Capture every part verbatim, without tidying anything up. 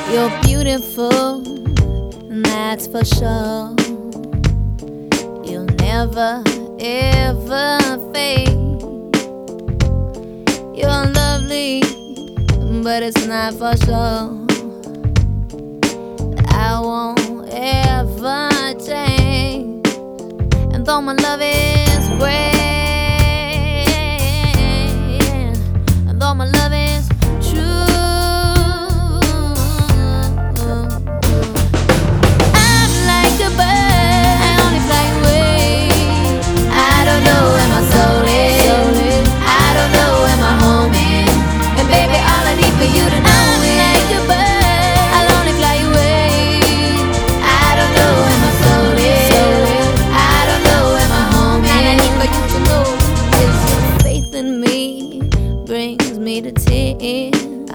You're beautiful, and that's for sure. You'll never, ever fade. You're lovely, but it's not for sure. I won't ever change. And though my love is great, and though my love is true, I'm like a bird, I only fly away. I don't know where my soul is, I don't know where my home is. And baby, all I need for you to know I'm is like a bird, I'll only fly away. I don't know where my soul is, I don't know where my home is. And I need for you to know is your faith in me brings me to tears.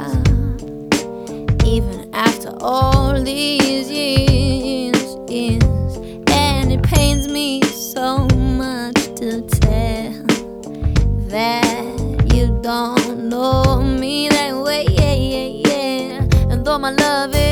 Even after all these years, years, and it pains me so much to tell that you don't know me that way, yeah, yeah, yeah. And though my love is